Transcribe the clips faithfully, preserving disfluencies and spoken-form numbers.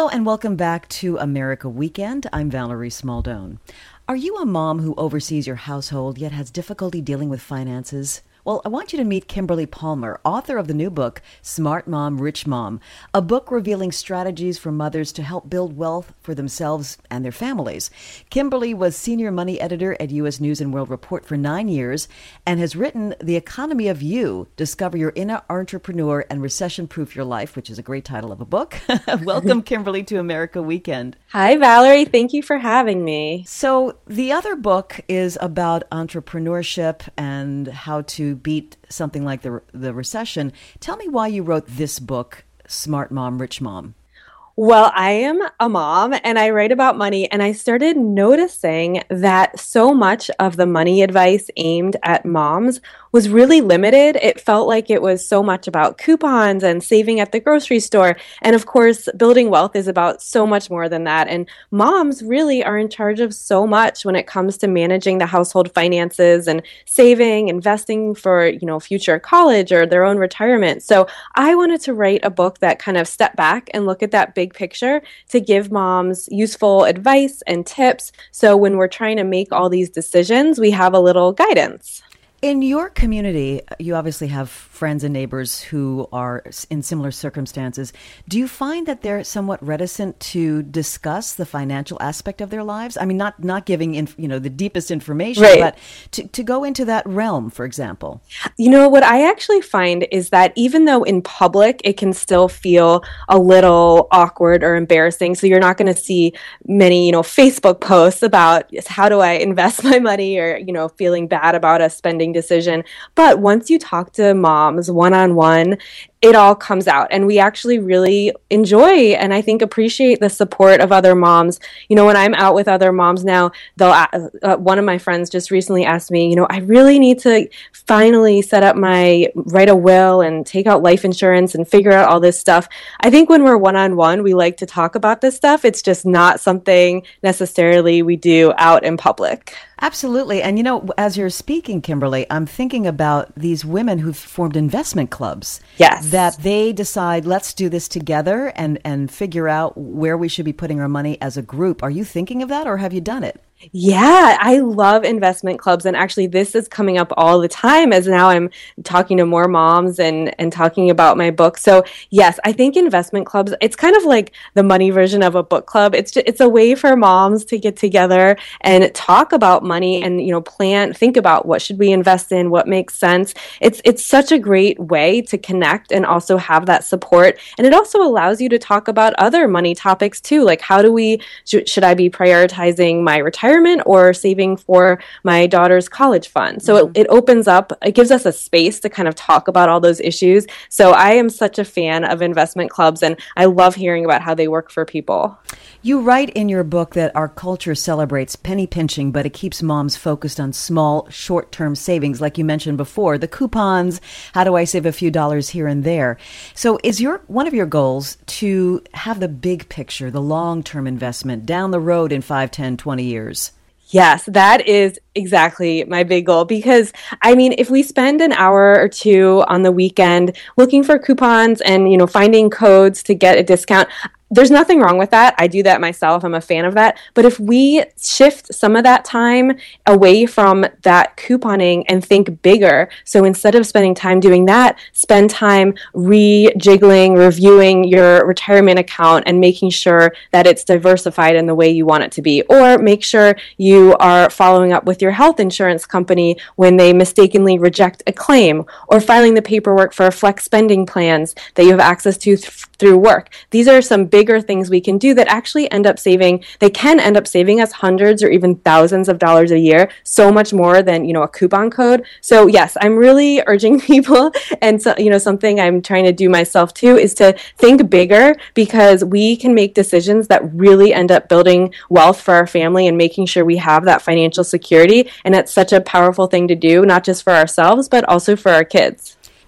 and welcome back to America Weekend. I'm Valerie Smaldone. Are you a mom who oversees your household yet has difficulty dealing with finances? Well, I want you to meet Kimberly Palmer, author of the new book, Smart Mom, Rich Mom, a book revealing strategies for mothers to help build wealth for themselves and their families. Kimberly was senior money editor at U S News and World Report for nine years and has written The Economy of You, Discover Your Inner Entrepreneur and Recession-Proof Your Life, which is a great title of a book. Welcome, Kimberly, to America Weekend. Hi, Valerie. Thank you for having me. So the other book is about entrepreneurship and how to beat something like the the recession. Tell me why you wrote this book, Smart Mom, Rich Mom. Well, I am a mom and I write about money, and I started noticing that so much of the money advice aimed at moms was really limited. It felt like it was so much about coupons and saving at the grocery store. And of course, building wealth is about so much more than that. And moms really are in charge of so much when it comes to managing the household finances and saving, investing for, you know, future college or their own retirement. So I wanted to write a book that kind of stepped back and look at that big picture to give moms useful advice and tips. So when we're trying to make all these decisions, we have a little guidance. In your community, you obviously have friends and neighbors who are in similar circumstances. Do you find that they're somewhat reticent to discuss the financial aspect of their lives? I mean, not not giving in, you know, the deepest information, right, but to, to go into that realm, for example. You know, what I actually find is that even though in public it can still feel a little awkward or embarrassing, so you're not going to see many, you know, Facebook posts about how do I invest my money or, you know, feeling bad about a spending decision. But once you talk to moms one-on-one, it all comes out, and we actually really enjoy and I think appreciate the support of other moms. You know, when I'm out with other moms now, they'll uh, one of my friends just recently asked me, you know, I really need to finally set up my write a will and take out life insurance and figure out all this stuff. I think when we're one-on-one, we like to talk about this stuff. It's just not something necessarily we do out in public. Absolutely. And, you know, as you're speaking, Kimberly, I'm thinking about these women who've formed investment clubs. Yes. That they decide, let's do this together and, and figure out where we should be putting our money as a group. Are you thinking of that, or have you done it? Yeah, I love investment clubs. And actually, this is coming up all the time as now I'm talking to more moms and, and talking about my book. So yes, I think investment clubs, it's kind of like the money version of a book club. It's just, it's a way for moms to get together and talk about money and, you know, plan, think about what should we invest in, what makes sense. It's, it's such a great way to connect and also have that support. And it also allows you to talk about other money topics too. Like, how do we, sh- should I be prioritizing my retirement or saving for my daughter's college fund? So mm-hmm. it, it opens up, it gives us a space to kind of talk about all those issues. So I am such a fan of investment clubs, and I love hearing about how they work for people. You write in your book that our culture celebrates penny pinching, but it keeps moms focused on small, short-term savings, like you mentioned before, the coupons, how do I save a few dollars here and there? So is your one of your goals to have the big picture, the long-term investment down the road in five, ten, twenty years? Yes, that is exactly my big goal, because I mean, if we spend an hour or two on the weekend looking for coupons and, you know, finding codes to get a discount, there's nothing wrong with that. I do that myself. I'm a fan of that. But if we shift some of that time away from that couponing and think bigger, so instead of spending time doing that, spend time rejiggling, reviewing your retirement account and making sure that it's diversified in the way you want it to be. Or make sure you are following up with your health insurance company when they mistakenly reject a claim, or filing the paperwork for flex spending plans that you have access to th- through work. These are some big bigger things we can do that actually end up saving, they can end up saving us hundreds or even thousands of dollars a year, so much more than, you know, a coupon code. So yes, I'm really urging people, and so, you know, something I'm trying to do myself too, is to think bigger, because we can make decisions that really end up building wealth for our family and making sure we have that financial security. And that's such a powerful thing to do, not just for ourselves, but also for our kids.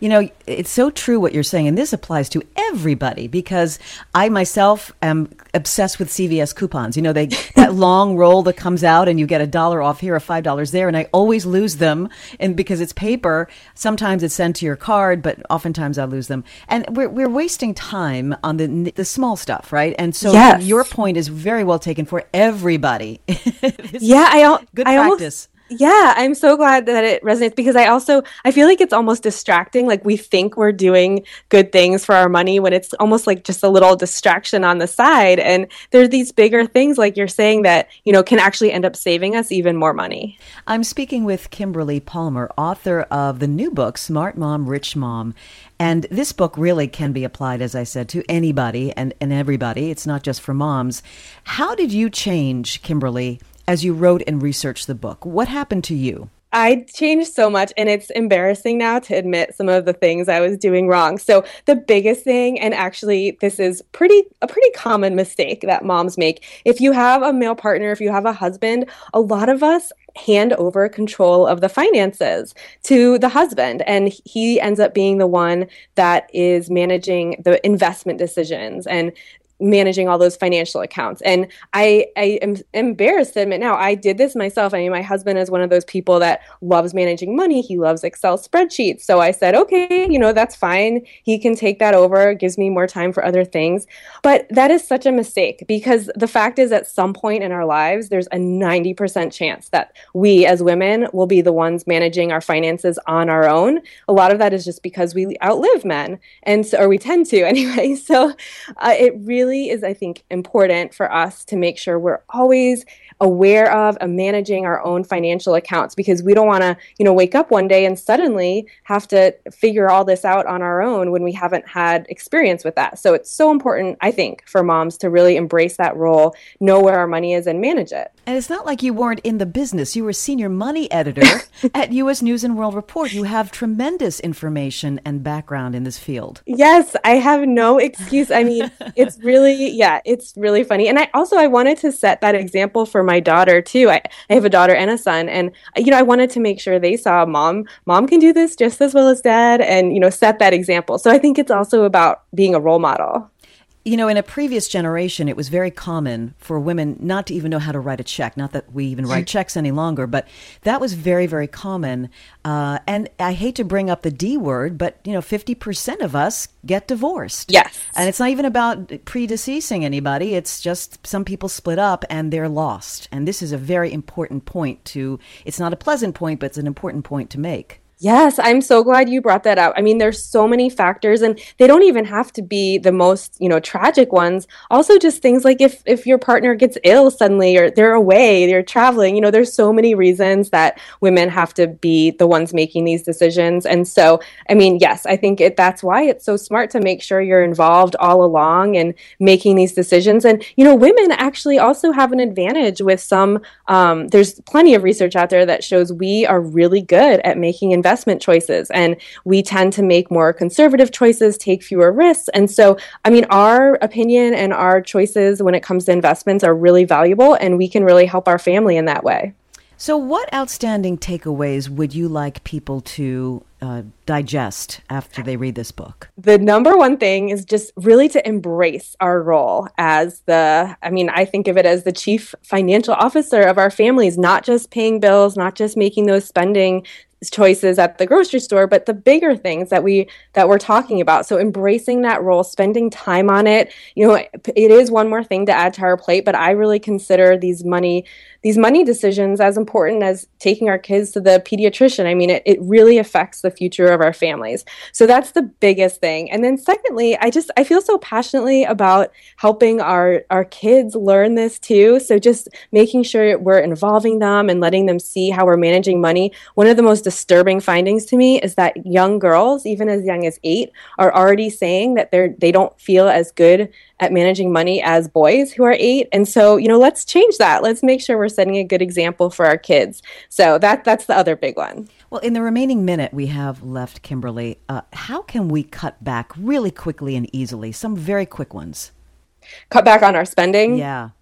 You know, it's so true what you're saying, and this applies to everybody because I myself am obsessed with C V S coupons. You know, they that long roll that comes out and you get a dollar off here or five dollars there, and I always lose them. And because it's paper, sometimes it's sent to your card, but oftentimes I lose them. And we're we're wasting time on the the small stuff, right? And so yes. your point is very well taken for everybody. yeah, I al- good I practice. Almost- Yeah, I'm so glad that it resonates because I also, I feel like it's almost distracting. Like we think we're doing good things for our money when it's almost like just a little distraction on the side. And there's these bigger things like you're saying that, you know, can actually end up saving us even more money. I'm speaking with Kimberly Palmer, author of the new book, Smart Mom, Rich Mom. And this book really can be applied, as I said, to anybody and, and everybody. It's not just for moms. How did you change, Kimberly, as you wrote and researched the book? What happened to you? I changed so much, and it's embarrassing now to admit some of the things I was doing wrong. So the biggest thing, and actually this is pretty a pretty common mistake that moms make, if you have a male partner, if you have a husband, a lot of us hand over control of the finances to the husband, and he ends up being the one that is managing the investment decisions and managing all those financial accounts. And I, I am embarrassed to admit now, I did this myself. I mean, my husband is one of those people that loves managing money. He loves Excel spreadsheets. So I said, okay, you know, that's fine. He can take that over. It gives me more time for other things. But that is such a mistake because the fact is at some point in our lives, there's a ninety percent chance that we as women will be the ones managing our finances on our own. A lot of that is just because we outlive men, and so, or we tend to anyway. So uh, it really is, I think, important for us to make sure we're always aware of and managing our own financial accounts because we don't want to, you know, wake up one day and suddenly have to figure all this out on our own when we haven't had experience with that. So it's so important, I think, for moms to really embrace that role, know where our money is and manage it. And it's not like you weren't in the business. You were senior money editor at U S News and World Report. You have tremendous information and background in this field. Yes, I have no excuse. I mean, it's really, yeah, it's really funny. And I also, I wanted to set that example for my daughter too. I, I have a daughter and a son, and, you know, I wanted to make sure they saw mom, mom can do this just as well as dad and, you know, set that example. So I think it's also about being a role model. You know, in a previous generation, it was very common for women not to even know how to write a check. Not that we even write checks any longer, but that was very, very common. Uh, and I hate to bring up the D word, but, you know, fifty percent of us get divorced. Yes. And it's not even about predeceasing anybody. It's just some people split up and they're lost. And this is a very important point to, it's not a pleasant point, but it's an important point to make. Yes, I'm so glad you brought that up. I mean, there's so many factors, and they don't even have to be the most, you know, tragic ones. Also, just things like if if your partner gets ill suddenly, or they're away, they're traveling. You know, there's so many reasons that women have to be the ones making these decisions. And so, I mean, yes, I think it, that's why it's so smart to make sure you're involved all along and making these decisions. And you know, women actually also have an advantage with some. Um, there's plenty of research out there that shows we are really good at making investments. investment choices, and we tend to make more conservative choices, take fewer risks. And so, I mean, our opinion and our choices when it comes to investments are really valuable, and we can really help our family in that way. So what outstanding takeaways would you like people to uh, digest after they read this book? The number one thing is just really to embrace our role as the, I mean, I think of it as the chief financial officer of our families, not just paying bills, not just making those spending choices at the grocery store, but the bigger things that we that we're talking about. So embracing that role, spending time on it. You know, it is one more thing to add to our plate, but I really consider these money these money decisions as important as taking our kids to the pediatrician. I mean, it, it really affects the future of our families. So that's the biggest thing. And then secondly, I just I feel so passionately about helping our our kids learn this too. So just making sure we're involving them and letting them see how we're managing money. One of the most disturbing findings to me is that young girls, even as young as eight, are already saying that they're they don't feel as good at managing money as boys who are eight. And so, you know, let's change that. Let's make sure we're setting a good example for our kids. So that that's the other big one. Well, in the remaining minute we have left, Kimberly, uh, how can we cut back really quickly and easily? Some very quick ones. Cut back on our spending? Yeah.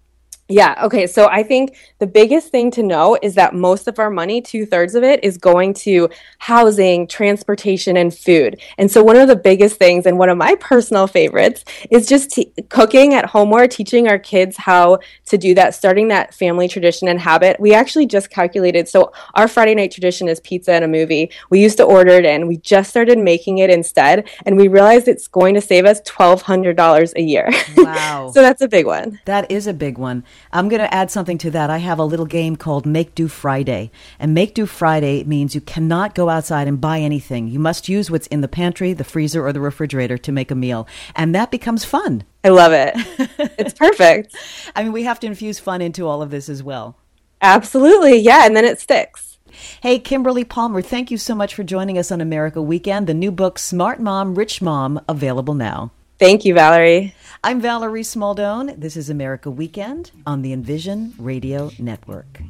Yeah. Okay. So I think the biggest thing to know is that most of our money, two thirds of it, is going to housing, transportation, and food. And so one of the biggest things, and one of my personal favorites, is just t- cooking at home more, teaching our kids how to do that, starting that family tradition and habit. We actually just calculated. So our Friday night tradition is pizza and a movie. We used to order it in. We just started making it instead. And we realized it's going to save us twelve hundred dollars a year. Wow. So that's a big one. That is a big one. I'm going to add something to that. I have a little game called Make Do Friday. And Make Do Friday means you cannot go outside and buy anything. You must use what's in the pantry, the freezer, or the refrigerator to make a meal. And that becomes fun. I love it. It's perfect. I mean, we have to infuse fun into all of this as well. Absolutely. Yeah. And then it sticks. Hey, Kimberly Palmer, thank you so much for joining us on America Weekend. The new book, Smart Mom, Rich Mom, available now. Thank you, Valerie. I'm Valerie Smaldone. This is America Weekend on the Envision Radio Network.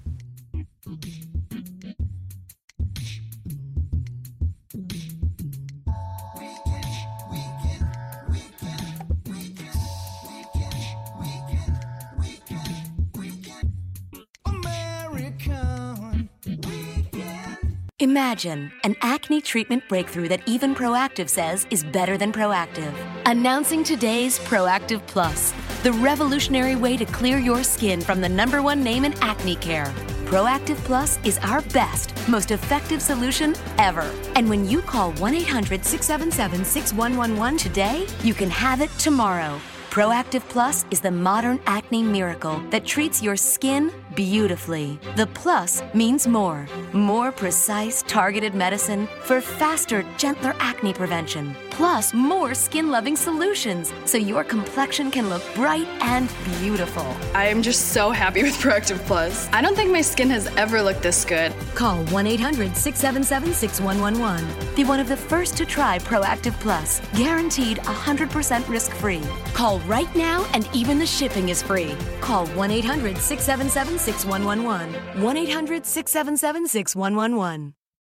Imagine an acne treatment breakthrough that even Proactive says is better than Proactive. Announcing today's Proactive Plus, the revolutionary way to clear your skin from the number one name in acne care. Proactive Plus is our best, most effective solution ever. And when you call one eight hundred six seven seven six one one one today, you can have it tomorrow. Proactive Plus is the modern acne miracle that treats your skin beautifully. The plus means more. More precise, targeted medicine for faster, gentler acne prevention. Plus, more skin-loving solutions so your complexion can look bright and beautiful. I am just so happy with Proactive Plus. I don't think my skin has ever looked this good. Call one eight hundred six seven seven six one one one. Be one of the first to try Proactive Plus. Guaranteed one hundred percent risk-free. Call right now and even the shipping is free. Call one eight hundred six seven seven six one one one. one eight hundred six seven seven six one one one.